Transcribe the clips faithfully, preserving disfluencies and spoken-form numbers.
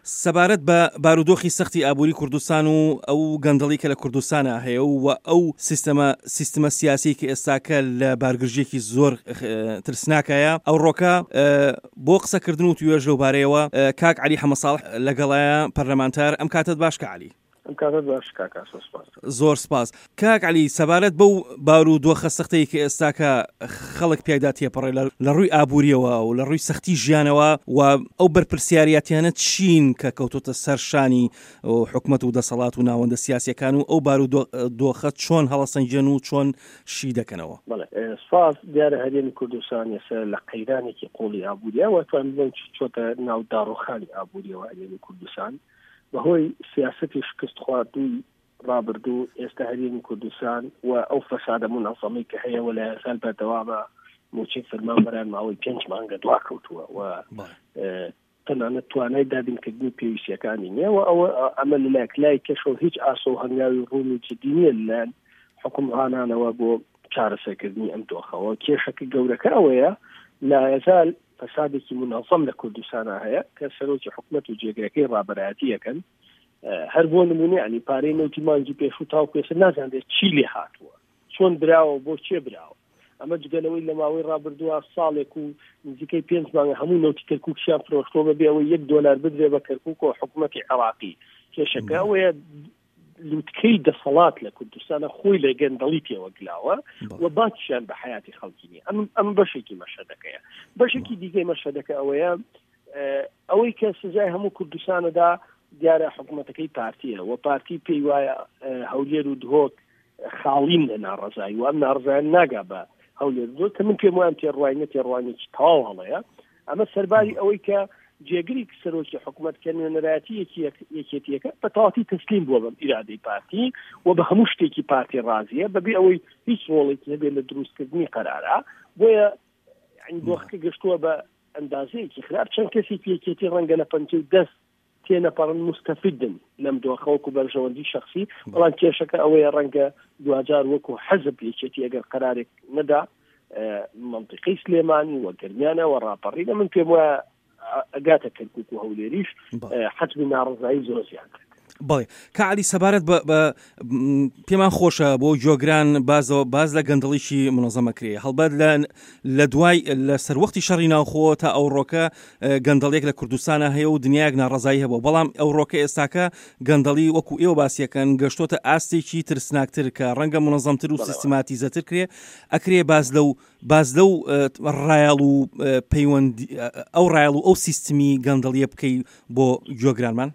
سەبارەت بە بارودۆخی سەختی ئابووری کوردستان و ئەو گەندەڵی کە لە کوردستانە هەیە و ئەو سیستەمە سیستەمە سیاسی کە ئێستاکە لە بارگرژێکی زۆر ترسناکایە ئەو ڕۆکە بۆ قسەکردن و توێژ لەو بارەیەوە کاک عەلی حەمەدساڵح لەگەڵایە پەرلەمانتار. ئەم کاتت باش کە عەلی. زۆر سپاس. کاک عەلی، سەبارەت بەو بارودۆخە سەختەی کە ئێستاکە خەڵک پێدا تێپەڕێ لە ڕووی ئابووریەوە و لە ڕووی سەختی ژیانەوە و ئەو بەرپرسیاریەتیانە چین کە کەوتۆتە سەرشانی حکومەت و دەسەڵات و ناوەندە سیاسیەکان و ئەو بارودۆخە چۆن هەڵەسەنجێن و چۆن شی دەکەنەوە؟ سپاس. دیارە هەرێمی کوردستان ێستا لە قەیرانێکی قۆڵی ئابووریەوە توان بڵێن چۆتە ناو داڕۆخانی ئابووریەوە هەرێمی کوردستان بەهۆی سیاسەتی شکست خواردووی ڕابردوو ئێستا هەرێمی کوردستان و ئەو فەسادە منەظەمەی کە هەیە وەلایەتان بەردەوامە موچەی فەرمانبەران ماوەی پێنج مانگە دواکەوتووە و تەنانەت توانای دابینکردنی پێویستیەکانی نییە و ئەوە ئەمە لەلایەک لای کەشەوە هیچ ئاسۆ هەنگاوی ڕوونی جدی نییە لەلایەن حکومڕانانەوە بۆ چارەسەرکردنی ئەم دۆخەوە. کێشەکە گەورەکە ئەوەیە لا یەزال فەسادێکی منەظەم لە کوردستانە هەیە کە سەرۆکی حکومەت و جێگرەکەی ڕابەرایەتی یەکەن. هەر بۆ نمونە ینی پارەی نەوتی مانگی پێش و تاو پێسە نازانێت چی لێ هاتووە، چۆن براوە، بۆ چێ براوە. ئەمە جگەلەوەی لە ماوەی ڕابردووە ساڵێک و نزیکەی پێنج مانگە هەموو نەوتی کەرکووکیان فرۆشتۆ بەبێ ئەوەی یەک دۆلار بدرێ بە کەرکووک و حکومەتی عێراقی. کێشەکە ئەوەیە لوتکەی دەسەڵات لە کوردستانە خۆی لە گەندەڵی پێوە گلاوە و باکیشیان بە حیاتی خەڵکی. ئەم بەشێکی مەشهدەکەیە. بەشێکی دیگەی مەشهدەکە ئەوەیە ئەوەی کە سزای هەموو کوردستانەدا دیارە حکوومەتەکەی پارتیە و پارتی پێی وایە هەولێر و دهۆک خاڵین لە ناڕزایی و ئەم ناڕزایان ناگا بە هەولێر دهۆک کە من پێم وایە تێڕوانینە تێڕوانێکی تەواو هەڵەیە. ئەمە سەرباری ئەوەی کە جێگری سەرۆکی حکوومەت کە نوێنەرایەتی یەکێتیەکە بە تەواوی تەسلیم بووە بەم ئیرادەی پارتی و بە هەموو شتێکی پارتی ڕازیە بەبێ ئەوەی هیچ ڕۆڵێکی نەبێت لە دروستکردنی قەرارە. بۆیە دۆخەکە گەشتووە بە ئەندازەیەکی خراپ. چەند کەسێکی یەکێتی ڕەنگە لە پەنجە و دەست تێنەپەڕن مستەفیدن لەم دۆخەوەکو بەرژەوەندی شخصی. بەڵام کێشەکە ئەوەیە ڕەنگە دوجار وەکو حەزب یەکێتی ئەگەر قەرارێک نەدا منطقەی سلێمانی و گرمیانە و ڕاپەڕینە من پێم وایە ئەگاتە کەرکووک و هەولێریش حەجمی ناڕزایی زۆر زیاد کرد. بەڵێ کە عەلی سەبارەت بە پێمان خۆشە بۆ جۆگران بازەوە باز لە گەندەڵیشی منەظەمەکرێ هەڵبەت لە دوای لە سەروەختی شەڕی ناوخۆ تا ئەو ڕۆکە گەندەڵێک لە کوردستانە هەیە و دنیایەک ناڕزایی هەبوو. بەڵام ئەو ڕۆکە ئێستاکە گەندەڵی وەکو ئێوە باسیەکەن گەشتۆتە ئاستێکی ترسناکتر کە ڕەنگە منەظەمتر و سیستماتیزەتر کرێ ئەکرێ باز لەو باز لەو ڕایاڵ و پەیوەند ئەو ڕایاڵ و ئەو سیستمی گەندەڵیە بکەی بۆ جۆگرانمان.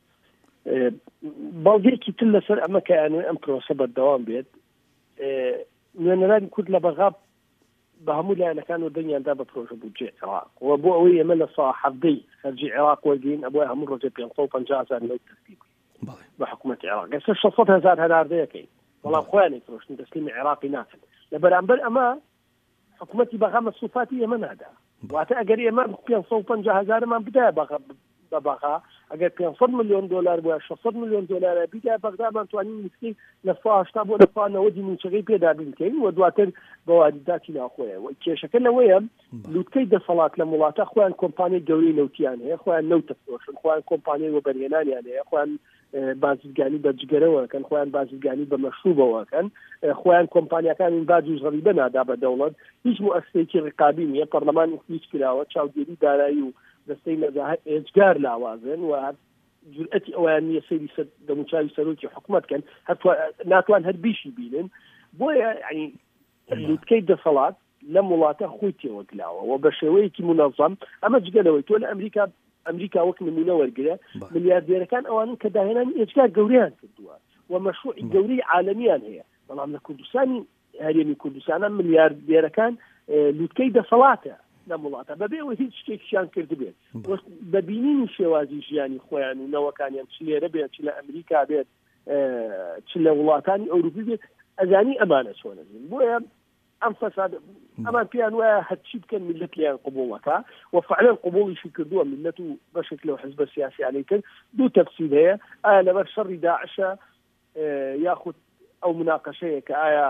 باڵگەیەکی تر لەسەر ئەمە کە ئەم پرۆسە بەردەوام بێت نوێنەرانی کورد لە بەغاب بە هەموو لایەنەکان و دنیاندا بە پرۆژە بودجێ عێراق و بۆ ئەوەی ئێمە لە ساڵ حەڤدەی خەرجی عێراق وەرگین ئەبووە هەموو ڕۆژێ پێنج سەد و پەنجا هەزار نەوت تەسلیب بە حکوومەتی عێراق. ئێستا شەش سەد هەزار هەناردەیەکەین بەڵام خۆیانی فرۆشتن تەسلیمی عێراقی ناکەن. لە بەرامبەر ئەمە حکوومەتی بەغا مەسووفاتی ئێمە نادا. واتە ئەگەر ئێمە پێنج سەد و پەنجا هەزارمان بدایە بەغا بەغا ئەگەر پێنج سەد ملیۆن دۆلار بووە شەش سەد ملیۆن دۆلارە بیدا بەغدامان توانین نزیک لە سەد و هەشتا بۆ لە سەد و نەوەدی موچەکەی پێدا بینکەین و دواتر بە وارداتی ناخۆیە. کێشەکە لەوەیە لوتکەی دەسەڵات لە وڵاتە خۆیان کۆمپانیای گەورەی نەوتیان هەیە، خۆیان نەوت دەفرۆشن، خۆیان کۆمپانیای وەبەرهێنانیان هەیە، خۆیان بازرگانی بە جگەرەوەکەن، خۆیان بازرگانی بە مەشروبەوەکەن، خۆیان کۆمپانیەکانی باج و زەریبە نادا بە دەوڵەت. هیچ مؤسسەیەکی ڕقابی نییە. پەرلەمانی هیچ کراوە چاودێری دارایی و دەستەی نەزاهت ئێجگار لاوازن و جورئەتی ئەویان نییە سەیری دەموچاوی سەرۆکی حکوومەتکەن ناتوان هەر بیشی بینن. بۆیە ینی لوتکەی دەسەڵات لەم وڵاتە خۆی تێوەگلاوە و بە شێوەیەکی منەظەم. ئەمە جگەلەوەی تۆ لە ئەمریکا ئەمریکا وەک نمونە وەرگرە ملیاردێرەکان ئەوانن کە داهێنانی ئێجگار گەوریان کردووە و مەشروعی گەورەی عالەمیان هەیە. بەڵام لە کوردستانی هەرێمی کوردستانە ملیاردێرەکان لوتکەی دەسەڵاتە لە وڵاتە بەبێ ئەوە هیچ شتێکیان کرد بێت بە بینینی شێوازی ژیانی خۆیان و نەوەکانیان چ لێرە بێت چ لە ئەمریکا بێت چ لە وڵاتانی ئەوروپی بێت ئەزانی ئەمانە چۆنەبن. بۆیە ئەم فەساد ئەمان پێیان وایە هەرچی بکەن میلەت لیان قبوڵەکە و فعلا قبوڵیشی کردووە میلەت و بەشێک لەو حزبە سیاسیانەی کرد. دوو تەفسیر هەیە، ئایا لەبەر شەڕی داعشە یاخود ئەو مناقەشەیە کە ئایا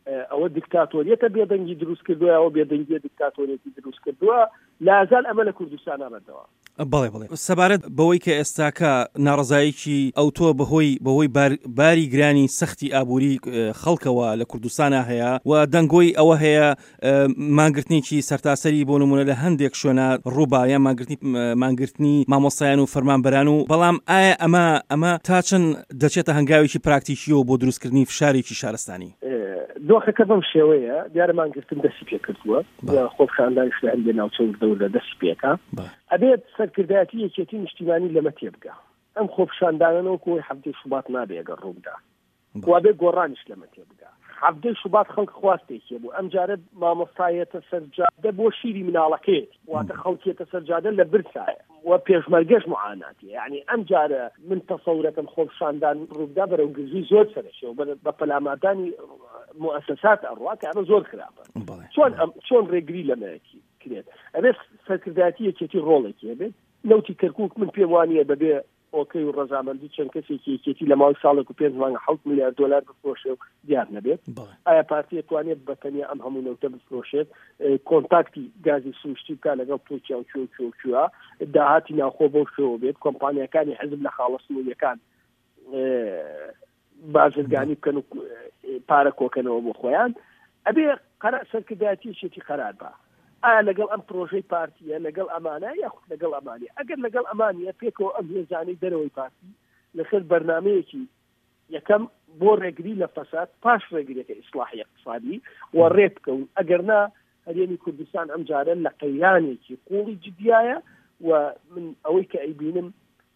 ئەوە دیکتاتۆریەتە بێدەنگی دروست کردووە، ئەوە بێدەنگیە دیکتاتۆریەتی دروست کردووە، لازال ئەمە لە کوردستان ئەمەدەوە. بەڵێ بڵێ سەبارەت بەوەی کە ئێستاکە ناڕزاییکی ئەوتۆ بەهۆی بەهۆی باری گرانی سەختی ئابووری خەڵکەوە لە کوردستانە هەیە و دەنگۆی ئەوە هەیە مانگرتنیی سەرتاسەری بۆ نمونە لە هەندێک شوێنە ڕووبایە مانگرتنی مانگرتنی مامۆستایان و فەرمانبەران و بەڵام ئایا ئەمە ئەمە تا چەند دەچێتە هەنگاوێکی پراکتیکیەوە بۆ دروستکردنی فشارێکی شارستانی؟ دۆخەکە بەم شێوەیە دیارە مانگرتن دەستی پێ کردووە، خۆپشاندانیش لە هەندێک ناوچەی دەورە دەستی پێکا، ئەبێت سەرکردایەتی یەکێتی نیشتیمانی لەمە تێبگا. ئەم خۆپشاندانەوە کۆی هەفتەی شوبات نابێ ئەگەر ڕوودا، وابێ گۆڕانیش لەمە تێبگا. هەفتەی شوبات خەڵک خواستێکی بوو، ئەم جارە مامۆستایەتە سەرجادە بۆ شیری مناڵەکەیت، واتە خەڵکیێتە سەرجادە لە برسایە و پێشمەرگەش معاناتی. یعنی ئەم جارە من تەسەورەکەم خۆپشاندان ڕوودا بەرەو گزی زۆر سەرشێ و بە پەلامادانی مؤسسات ئەڕوا کە ئەمە زۆر خراپە. چۆن چۆن ڕێگری لەمەیەکی کرێت؟ ئەبێت سەرکردایەتی یەکێتی ڕۆڵێکی هەبێت. نەوتی کەرکووک من پێم وانییە بەبێ ئۆکەی و ڕەزامەندی چەند کەسێکی یەکێتی لە ماوەی ساڵێک و پێنج مانگە حەوت میلیارد دۆلار بفرۆشێ و دیار نەبێت. ئایا پارتی دەتوانێت بەتەنیا ئەم هەموو نەوتە بفرۆشێت، کۆنتاکتی گازی سوشتی بکە لەگەڵ تۆکیا و کوێ داهاتی ناوخۆ بەو شێوە بێت، کۆمپانیەکانی حزب لە خاڵەسنووریەکان بازرگانی بکەن و پارە کۆکەنەوە بۆ خۆیان. ئەبێ قەرار سەرکردایەتیشێتی قەرار بە ئایا لەگەڵ ئەم پرۆژەی پارتیە لەگەڵ ئەمانە یاخود لەگەڵ ئەمانە. ئەگەر لەگەڵ ئەمانە پێکەوە ئەم هێزانەی دەرەوەی پارتی لەخێر بەرنامەیەکی یەکەم بۆ ڕێگری لە فەساد، پاش ڕێگریەکە ئیسلاحی اقتصادی و ڕێ بکەون. ئەگەر نا هەرێمی کوردستان ئەم جارە لە قەیرانێکی قوڵی جدیایە و من ئەوەی کە ئەیبینم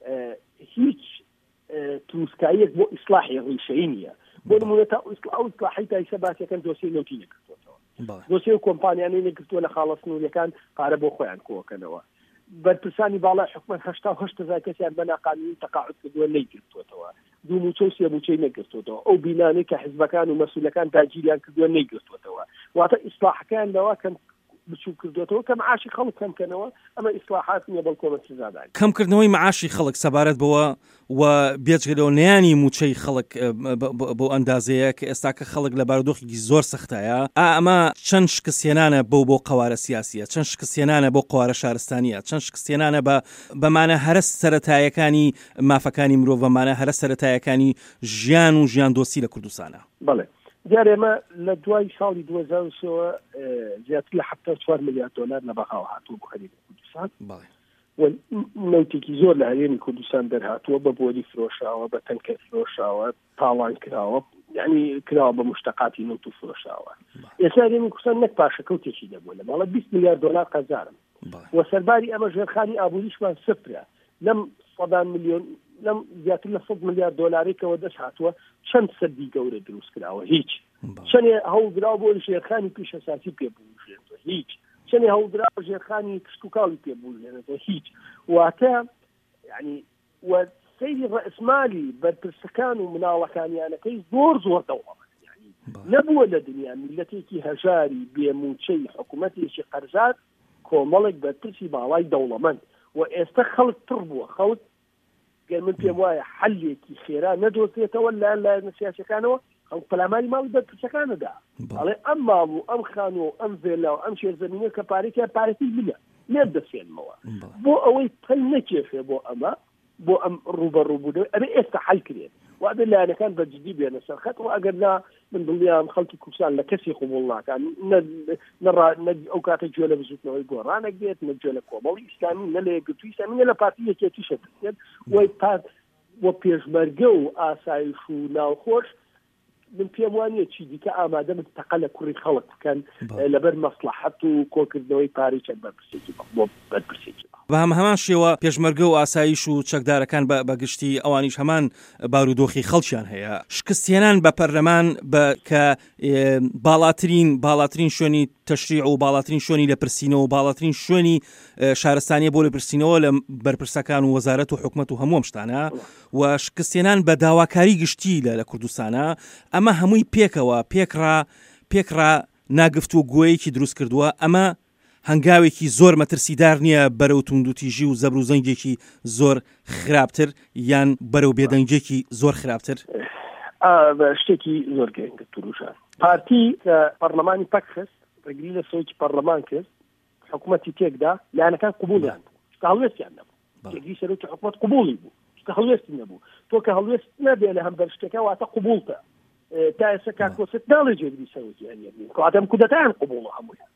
هیچ تووسکاییەک بۆ ئیسلاحی ڕیشەی نییە. بۆ نمونە تا ئەو ئیسلاحی تا ئێستا باسیەکەن دۆسیە نەوتی نەکردوێتەوە، دۆسیە کۆمپانیانەی نەگرتووە لە خاڵەسنووریەکان پارە بۆ خۆیان کۆکەنەوە. بەرپرسانی باڵای حکومەت هەشتا و هەشت هەزار کەسیان بە ناقانونی تەقاعد کردووە نەیگرتوێتەوە، دوو موچە و سێ موچەی نەگرتوێتەوە، ئەو بینانەی کە حیزبەکان و مەسئولەکان داگیریان کردووە نەیگرتوێتەوە. واتە ئیسلاحەکان لەوە کەم بچوو کردوێتەوە کە معاشی خەڵک کەمکەنەوە. ئەمە ئیسلاحات نیە بەڵکو کۆمەڵ سزاداری. کەمکردنەوەی معاشی خەڵک سەبارەت بەوە و بێجگەلەوە نەیانی موچەی خەڵک بۆ ئەندازەیە کە ئێستاکە خەڵک لە بارودۆخێکی زۆر سەختایە. ئەمە چەند شکستێنانە بۆ بۆ قەوارە سیاسیە، چەند شکستێنانە بۆ قەوارە شارستانیە، چەند شکستێنانە بە بەمانە هەرە سەرەتایەکانی مافەکانی مرۆڤ، بەمانە هەرە سەرەتایەکانی ژیان و ژیان دۆستی لە کوردستانە. بەڵێ دیارە ئێمە لە دوای ساڵی دوو هەزار و سێ زیاتر لە حەوت و چوار میلیارد دۆلار لە بەخاو هاتووە بۆ هەرێمی کوردستان و نەوتێکی زۆر لە هەرێمی کوردستان دەرهاتووە، بە بۆری فرۆشاوە، بە تەنکە فرۆشاوە، تاڵان کراوە، یعنی کراوە بە مشتەقاتی نەوت و فرۆشاوە. ئێستا هەرێمی کوردستان نەک پاشەکەوتێکی دەبووە لە ماڵە بیست میلیارد دۆلار قەرزارم و سەرباری ئەمە ژێرخانی ئابووریشمان سفرە. لەم سەدان میلیۆن لەم زیاتر لە سەد میلیارد دۆلارێکەوە دەست هاتووە چەند سەدی گەورە دروست کراوە، هیچ چەندێ هەوڵدراوە بۆ ژێرخانی پیشەساسی پێبوژێنێتەوە، هیچ چەندێ هەوڵدراوە ژێرخانی کشت و کاڵی پێبوژێنێتەوە، هیچ. واتە یعنی و سەیری ڕەئسمالی بەرپرسەکان و مناڵەکانیانەکەی زۆر زۆر دەوڵەمەند، یعنی نەبووە لە دنیا میلەتێکی هەژاری بێموچەی حکوومەتێکی قەرزار کۆمەڵێک بەرپرسی باڵای دەوڵەمەند و ئێستا خەڵک پڕ بووە. خەڵک من پێم وایە حەلێکی خێرا نەدۆزێتەوە لە لایەنە سیاسیەکانەوە، ئەو پەلاماری ماڵی بەرپرسەکانەدا ئەڵێ ئەم ماڵ و ئەم خانوو و ئەم ڤێلا و ئەم شێرزەمینە کە پارێکیان پارەتی منە لێ دەسێنمەوە بۆ ئەوەی پەل نەکێشێ بۆ ئەمە بۆ ئەم ڕوبەڕووبوونەوە ئەبێ ئێستا حەل کرێت و ئەبێ لایەنەکان بەجددی بێنە سەرخەت و ئەگەر نا من دڵنیام خەڵکی کوردستان لە کەسی قبوڵ ناکەن، ئەو کاتە گوێ لە بزوتنەوەی گۆڕانێک دێت، نە گوێ لە کۆمەڵی ئیسلامی، نە لە یەکگرتووی ئیسلامی، نە لە پارتی یەکێتیشە دێت وای پات وە پێشمەرگە و ئاسایش و ناوخۆش. من پێم وانییە چی دیکە ئامادە مستەقە لە کوڕی خەڵک بکەن لەبەر مەسلحەت و کۆکردنەوەی پارەی چەند بەرپرسێکی بۆ بەرپرسێکی بە هەم هەمان شێوە پێشمەرگە و ئاسایش و چەکدارەکان بەگشتی ئەوانیش هەمان بارودۆخی خەڵکیان هەیە. شکستێنان بە پەرلەمان بە کە باڵاترین باڵاترین شوێنی تەشریع و باڵاترین شوێنی لە پرسینەوە و باڵاترین شوێنی شارستانیە بۆ لە پرسینەوە لە بەرپرسەکان و وەزارەت و حکومەت و هەموو شتانە و شکستێنان بە داواکاری گشتی لە لە کوردستانە. ئەمە هەمووی پێکەوە پێکڕا پێکڕا ناگفت و گوۆیەکی دروست کردووە. ئەمە هەنگاوێکی زۆر مەترسیدار نییە بەرەو توندوتیژی و زەبر و زەنگێکی زۆر خراپتر یان بەرەو بێدەنگێکی زۆر خراپتر؟ شتێکی زۆر گرنگە توروژان. پارتی کە پەرلەمانی پەک خست ڕێگری لە سەرۆکی پەرلەمان کرد حکوومەتی تێکدا لایەنەکان قبولیان بوو هەڵوێستیان نەبوو ڕێگری سەرۆکی حکوومەت قبولی بوو هەڵوێستی نەبوو تۆ کە هەڵوێست نەبێ لە هەمبەر شتێکە واتە قبولتە تا ئێستا کاکۆست ناڵێ جێگری سەرۆکی هەنێبین کەواتەم کودەتایان قبوڵە هەموویان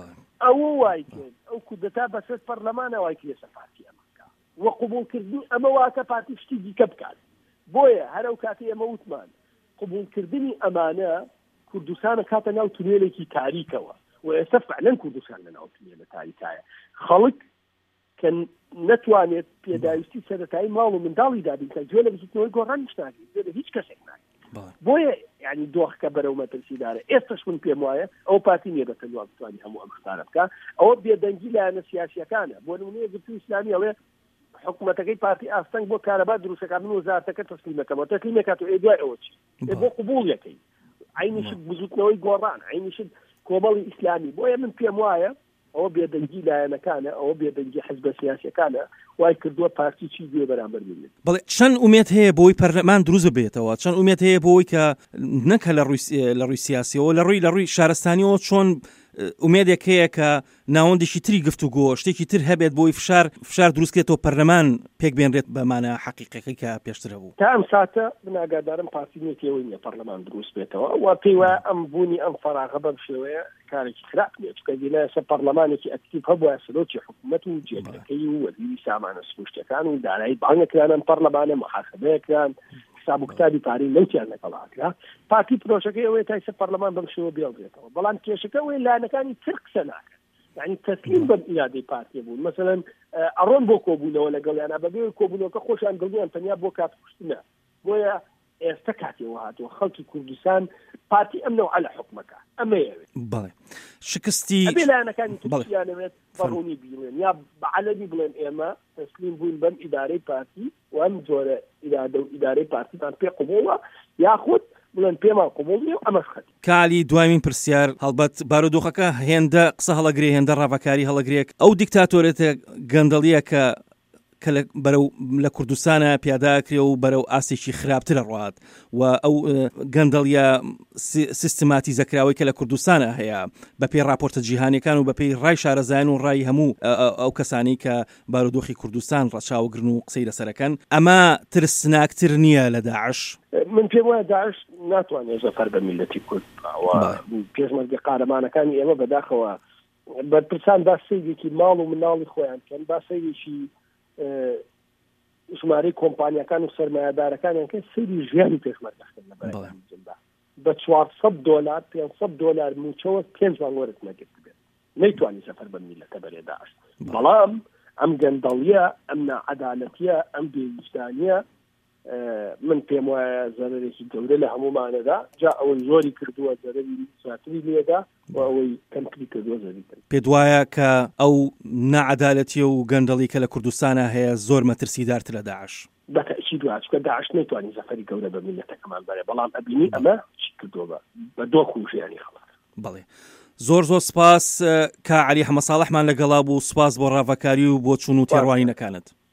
ئەو وای کرد ئەو کودەتا بەسەر پەرلەمانە وای کرد لەسەر پارتی ئەمەکە وە قبولکردنی ئەمە واتە پارتی شتی دیکە بکات بۆیە هەر ئەو کاتی ئەمە وتمان قبولکردنی ئەمانە کوردستانە کاتە ناو تونێلێکی تاریکەوە و ئێستا فعلەن کوردستان لە ناو تونێلە تاریکایە خەڵک کە نەتوانێت پێداویستی سەرەتایی ماڵ و منداڵی دابین کە گوێ لە بزیتنەوەی گۆڕانیش ناگرێت گوێ لە هیچ کەسێک ناگرێت بۆیە یعنی دۆخەکە بەرەو مەترسیدارە ئێستاش من پێم وایە ئەو پارتی نییە بەتەنیا بتوانێت هەموو ئەم شتانە بکە ئەوە بێدەنگی لایەنە سیاسیەکانە بۆ نمونەیە گرتووی ئیسلامی ئەڵێ حکوومەتەکەی پارتی ئاستەنگ بۆ کارەبا دروستەکە من وەزارەتەکە تەسلیمەکەمەوە تەسلیمەکات و ئێدوای ئەوە چی بۆ قبوڵیەکەی عینیشت بزوتنەوەی گۆڕان عینیشت کۆمەڵی ئیسلامی بۆیە من پێم وایە ئەوە بێدەنگی لایەنەکانە ئەوە بێدەنگی حزبە سیاسیەکانە وای کردووە پارتی چی دوێ بەرامبەر بێت بەڵێ چەند ئومێد هەیە بۆی پەرلەمان دروست بێتەوە چەند ئومێد هەیە بۆی کە نەکە لە ڕووی لە ڕووی سیاسیەوە لە ڕووی لە ڕووی شارستانیەوە چۆن ئومێدێک هەیە کە ناوەندێکی تری گفتوگۆ شتێکی تر هەبێت بۆی فشار فشار دروستکێتەوە پەرلەمان پێک بێنرێت بەمانە حەقیقەکەی کە پێشتر هەبوو تا ئەم ساتە بناگادارم پارتی نێتیەوەی نیە پەرلەمان دروست بێتەوە وا پێی وایە ئەم بوونی ئەم فەراغە بەم شێوەیە کارێکی خراپ نیە چکە دیێنە پەرلەمانێکی ئەکتیڤ هەبووە سەرۆکی حکوومەت و جێگەکەی و وەزیری سامانە سروشتەکان و دارایی بانگەکرانن پەرلەمانە محاسبەیەکران حساب و کتابی پارەی لەوتیان لەگەڵاکرا پارتی پرۆژەکەی ئەوەیە تا ئێستا پەرلەمان بەم شێوە بێڵدرێتەوە بەڵام کێشەکە ئەوەیە لایەنەکانی تر قسە ناکەن یعنی تەسلیم بەم ئیرادەی پارتی بوون مثلا ئەڕۆن بۆ کۆبوونەوە لەگەڵیانە بەبێ کۆبوونەوەکە خۆشیان دڵنیان تەنیا بۆ کاتکوشتنە بۆیە ئێستا کاتێەوە هاتووە خەڵکی کوردستان پارتی ئەم نەوعە لە حکومەکە ئەمەیەوێت بەڵێ شکستی ئەبێ لایەنەکانی تریانەوێت بەڕوونی بیڵێن یا بەعەلەمی بڵێن ئێمە تەسلیم بووین بەم ئیدارەی پارتی و ئەم جۆرە ئیرادە و ئیدارەی پارتیتان پێ قبوڵە یاخود بڵێن پێمان قبوڵ نیە و ئەمەش خەت کالی دوایمین پرسیار هەڵبەت بارودۆخەکە هێندە قسە هەڵەگرێ هێندە ڕاوەکاری هەڵەگرێک ئەو دیکتاتۆرێتە گەندەڵیە کە کە بەرەو لە کوردستانە پیاداکرێ و بەرەو ئاسێکی خراپترە ڕات و ئەو گەندەڵیە سیستماتی زەکراوی کە لە کوردستانە هەیە بە پێی راپۆرتە جیهانیەکان و بە پێی ڕای شارەزایان و ڕای هەموو ئەو کەسانی کە بارودۆخی کوردستان ڕەچاوگرن و قسەی لەسەرەکەن ئەمە ترسناکتر نییە لە داعش من پێم وایە داعش ناتوانێت زەفەر بە میلەتی کورد پێشمەرگی قارەمانەکانی ئێمە بەداخەوە بەرپرسان با سەیرێکی ماڵ و مناڵی خۆیان کەن با سەیرێکی ژمارەی کۆمپانیەکان و سەرمایه‌دارەکانیان کە سەیری ژیانی پێشمەرگەکەن لەبەرجندا بە چوارسەد دۆلار پێنجسەد دۆلار موچەوە پێنج مانگۆرت نەگرت بێت نەیتوانی سەفەر بە میلەتە بەرێ داعش بەڵام ئەم گەندەڵیە ئەم نەعەدالەتیە ئەم بێویجدانیە من پێم وایە زەرێکی گەورە لە هەمومانەدا جا ئەوەی زۆری کردووە زەرەری زیاتری لێدا و ئەوەی کەمکردی کردووە زەری کرد پێت وایە کە ئەو نەعەدالەتیە و گەندەڵی کە لە کوردستانە هەیە زۆر مەترسیدارتر لە داعش بەتەئکید وایە چکە داعش نەیتوانی زەفەری گەورە بە میلەتەکەمان بەرێ بەڵام ئەبینی ئەمە چی کردووە بە دۆخ و ژیانی خەڵک بەڵێ زۆر زۆر سپاس کە عەلی حەمەد ساڵحمان لەگەڵا بوو سپاس بۆ ڕاوەکاری و بۆ چوون و تێڕوانینەکانت